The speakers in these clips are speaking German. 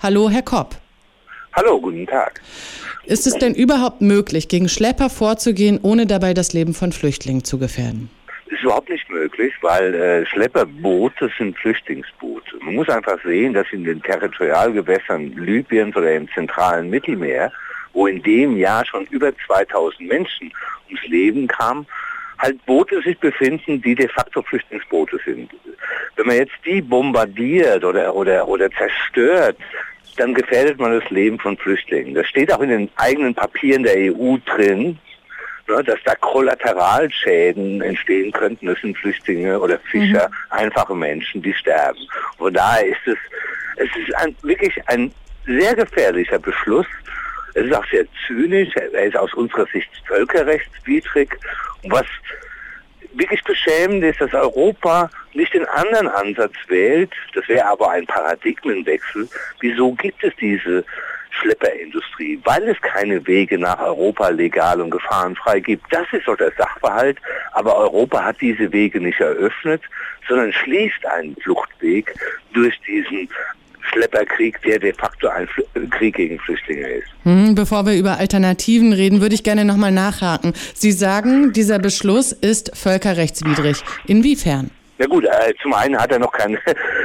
Hallo, Herr Kopp. Hallo, guten Tag. Ist es denn überhaupt möglich, gegen Schlepper vorzugehen, ohne dabei das Leben von Flüchtlingen zu gefährden? Das ist überhaupt nicht möglich, weil Schlepperboote sind Flüchtlingsboote. Man muss einfach sehen, dass in den Territorialgewässern Libyens oder im zentralen Mittelmeer, wo in dem Jahr schon über 2000 Menschen ums Leben kamen, halt Boote sich befinden, die de facto Flüchtlingsboote sind. Wenn man jetzt die bombardiert oder zerstört, dann gefährdet man das Leben von Flüchtlingen. Das steht auch in den eigenen Papieren der EU drin, dass da Kollateralschäden entstehen könnten. Das sind Flüchtlinge oder Fischer, einfache Menschen, die sterben. Von daher ist es ist wirklich ein sehr gefährlicher Beschluss. Es ist auch sehr zynisch, er ist aus unserer Sicht völkerrechtswidrig. Und was wirklich beschämend ist, dass Europa nicht den anderen Ansatz wählt, das wäre aber ein Paradigmenwechsel. Wieso gibt es diese Schlepperindustrie? Weil es keine Wege nach Europa legal und gefahrenfrei gibt. Das ist doch der Sachverhalt. Aber Europa hat diese Wege nicht eröffnet, sondern schließt einen Fluchtweg durch diesen Schlepperkrieg, der de facto ein Krieg gegen Flüchtlinge ist. Bevor wir über Alternativen reden, würde ich gerne nochmal nachhaken. Sie sagen, dieser Beschluss ist völkerrechtswidrig. Inwiefern? Na gut, zum einen hat er noch kein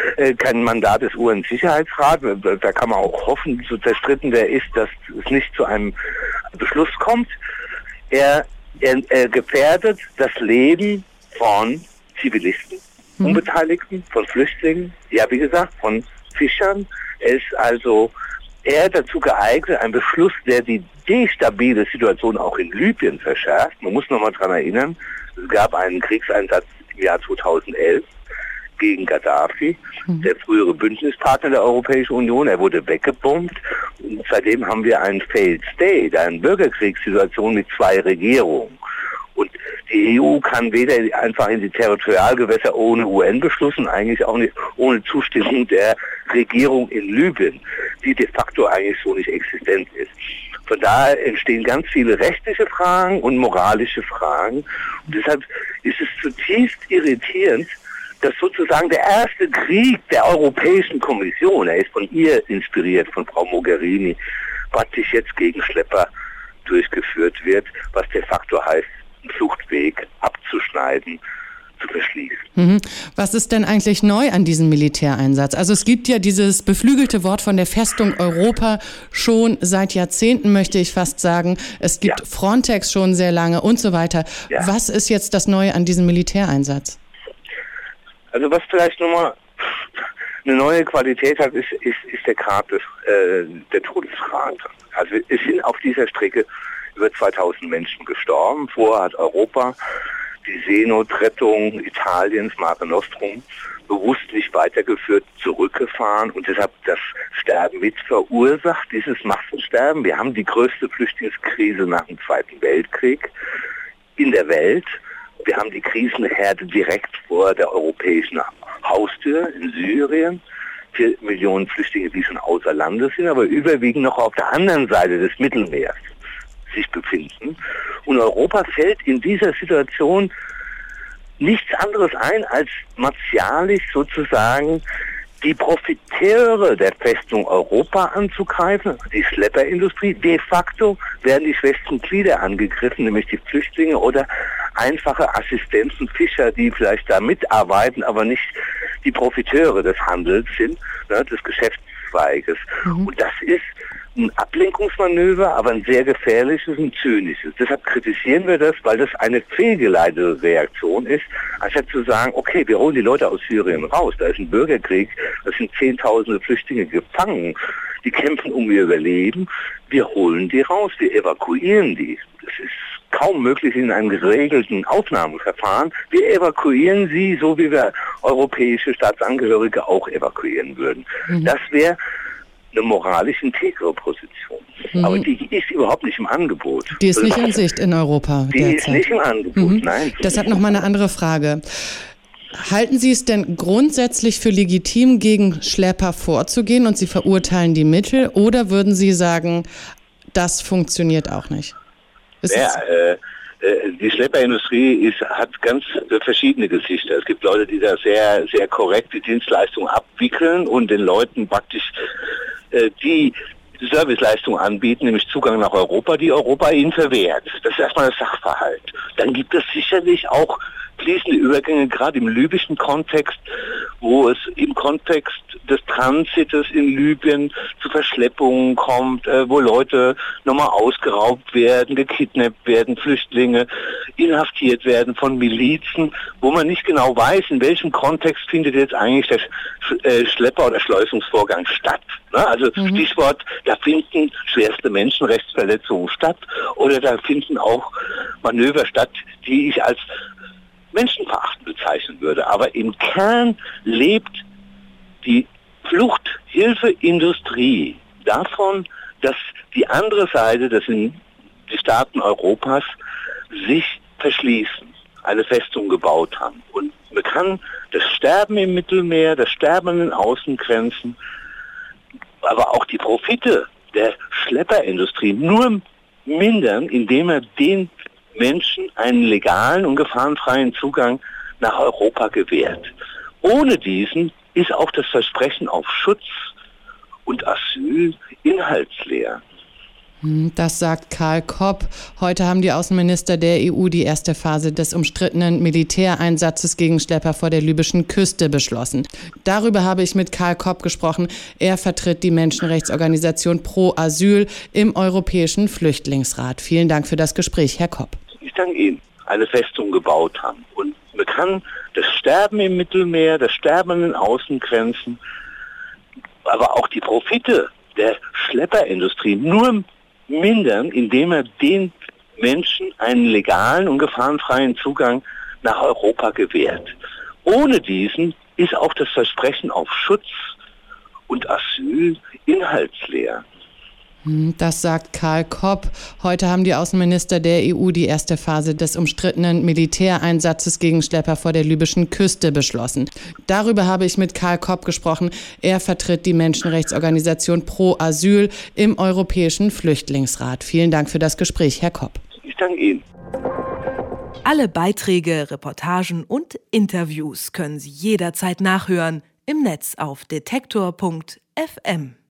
Mandat des UN-Sicherheitsrats. Da kann man auch hoffen, so zerstritten der ist, dass es nicht zu einem Beschluss kommt. Er gefährdet das Leben von Zivilisten, Unbeteiligten, von Flüchtlingen, ja wie gesagt, von Fischern. Er ist also eher dazu geeignet, ein Beschluss, der die destabile Situation auch in Libyen verschärft. Man muss nochmal daran erinnern, es gab einen Kriegseinsatz im Jahr 2011 gegen Gaddafi, der frühere Bündnispartner der Europäischen Union. Er wurde weggebombt und seitdem haben wir einen Failed State, eine Bürgerkriegssituation mit zwei Regierungen. Und die EU kann weder einfach in die Territorialgewässer ohne UN-Beschluss und eigentlich auch nicht ohne Zustimmung der Regierung in Libyen, die de facto eigentlich so nicht existent ist. Von daher entstehen ganz viele rechtliche Fragen und moralische Fragen. Und deshalb ist es zutiefst irritierend, dass sozusagen der erste Krieg der Europäischen Kommission, er ist von ihr inspiriert, von Frau Mogherini, praktisch jetzt gegen Schlepper durchgeführt wird, was de facto heißt, einen Fluchtweg abzuschneiden, zu verschließen. Was ist denn eigentlich neu an diesem Militäreinsatz? Also es gibt ja dieses beflügelte Wort von der Festung Europa schon seit Jahrzehnten, möchte ich fast sagen. Es gibt Frontex schon sehr lange und so weiter. Ja. Was ist jetzt das Neue an diesem Militäreinsatz? Also was vielleicht nochmal eine neue Qualität hat, ist der Grad der Todesrate. Also es sind auf dieser Strecke über 2000 Menschen gestorben. Vorher hat Europa die Seenotrettung Italiens, Mare Nostrum, bewusst nicht weitergeführt, zurückgefahren und deshalb das Sterben mit verursacht, dieses Massensterben. Wir haben die größte Flüchtlingskrise nach dem Zweiten Weltkrieg in der Welt. Wir haben die Krisenherde direkt vor der europäischen Haustür in Syrien. 4 Millionen Flüchtlinge, die schon außer Landes sind, aber überwiegend noch auf der anderen Seite des Mittelmeers sich befinden. Und Europa fällt in dieser Situation nichts anderes ein, als martialisch sozusagen die Profiteure der Festung Europa anzugreifen, die Schlepperindustrie. De facto werden die schwächsten Glieder angegriffen, nämlich die Flüchtlinge oder einfache Assistenten, Fischer, die vielleicht da mitarbeiten, aber nicht die Profiteure des Handels sind, des Geschäftszweiges. Und das ist ein Ablenkungsmanöver, aber ein sehr gefährliches und zynisches. Deshalb kritisieren wir das, weil das eine fehlgeleitete Reaktion ist, anstatt zu sagen, okay, wir holen die Leute aus Syrien raus, da ist ein Bürgerkrieg, da sind Zehntausende Flüchtlinge gefangen, die kämpfen um ihr Überleben, wir holen die raus, wir evakuieren die. Das ist kaum möglich in einem geregelten Aufnahmeverfahren. Wir evakuieren sie, so wie wir europäische Staatsangehörige auch evakuieren würden. Das wäre eine moralisch integre Position. Aber die ist überhaupt nicht im Angebot. Die ist nicht in Sicht in Europa derzeit. Die ist nicht im Angebot, nein. Deshalb nochmal eine andere Frage. Halten Sie es denn grundsätzlich für legitim, gegen Schlepper vorzugehen und Sie verurteilen die Mittel? Oder würden Sie sagen, das funktioniert auch nicht? Die Schlepperindustrie hat ganz verschiedene Gesichter. Es gibt Leute, die da sehr, sehr korrekt die Dienstleistung abwickeln und den Leuten praktisch die Serviceleistung anbieten, nämlich Zugang nach Europa, die Europa ihnen verwehrt. Das ist erstmal das Sachverhalt. Dann gibt es sicherlich auch fließende Übergänge, gerade im libyschen Kontext, wo es im Kontext des Transites in Libyen zu Verschleppungen kommt, wo Leute nochmal ausgeraubt werden, gekidnappt werden, Flüchtlinge inhaftiert werden von Milizen, wo man nicht genau weiß, in welchem Kontext findet jetzt eigentlich der Schlepper- oder Schleusungsvorgang statt. Ne? Also Stichwort, da finden schwerste Menschenrechtsverletzungen statt oder da finden auch Manöver statt, die ich als menschenverachtend bezeichnen würde. Aber im Kern lebt die Fluchthilfeindustrie davon, dass die andere Seite, das sind die Staaten Europas, sich verschließen, eine Festung gebaut haben. Und man kann das Sterben im Mittelmeer, das Sterben an den Außengrenzen, aber auch die Profite der Schlepperindustrie nur mindern, indem er den Menschen einen legalen und gefahrenfreien Zugang nach Europa gewährt. Ohne diesen ist auch das Versprechen auf Schutz und Asyl inhaltsleer. Das sagt Karl Kopp. Heute haben die Außenminister der EU die erste Phase des umstrittenen Militäreinsatzes gegen Schlepper vor der libyschen Küste beschlossen. Darüber habe ich mit Karl Kopp gesprochen. Er vertritt die Menschenrechtsorganisation Pro Asyl im Europäischen Flüchtlingsrat. Vielen Dank für das Gespräch, Herr Kopp. Ich danke Ihnen. Eine Festung gebaut haben. Und man kann das Sterben im Mittelmeer, das Sterben an den Außengrenzen, aber auch die Profite der Schlepperindustrie nur mindern, indem er den Menschen einen legalen und gefahrenfreien Zugang nach Europa gewährt. Ohne diesen ist auch das Versprechen auf Schutz und Asyl inhaltsleer. Das sagt Karl Kopp. Heute haben die Außenminister der EU die erste Phase des umstrittenen Militäreinsatzes gegen Schlepper vor der libyschen Küste beschlossen. Darüber habe ich mit Karl Kopp gesprochen. Er vertritt die Menschenrechtsorganisation Pro Asyl im Europäischen Flüchtlingsrat. Vielen Dank für das Gespräch, Herr Kopp. Ich danke Ihnen. Alle Beiträge, Reportagen und Interviews können Sie jederzeit nachhören im Netz auf detektor.fm.